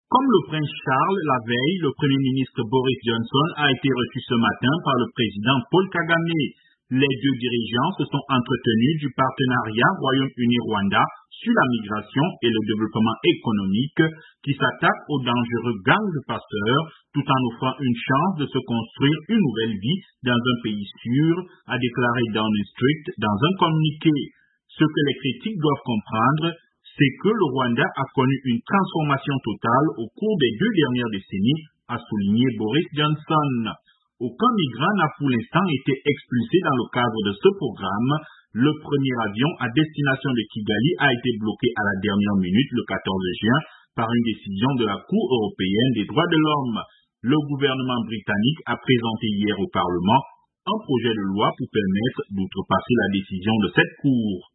Comme le prince Charles, la veille, le premier ministre Boris Johnson a été reçu ce matin par le président Paul Kagame. Les deux dirigeants se sont entretenus du partenariat Royaume-Uni-Rwanda sur la migration et le développement économique qui s'attaque aux dangereux gangs de passeurs tout en offrant une chance de se construire une nouvelle vie dans un pays sûr, a déclaré Downing Street dans un communiqué. Ce que les critiques doivent comprendre, c'est que le Rwanda a connu une transformation totale au cours des 2 dernières décennies, a souligné Boris Johnson. Aucun migrant n'a pour l'instant été expulsé dans le cadre de ce programme. Le premier avion à destination de Kigali a été bloqué à la dernière minute le 14 juin par une décision de la Cour européenne des droits de l'homme. Le gouvernement britannique a présenté hier au Parlement un projet de loi pour permettre d'outrepasser la décision de cette Cour.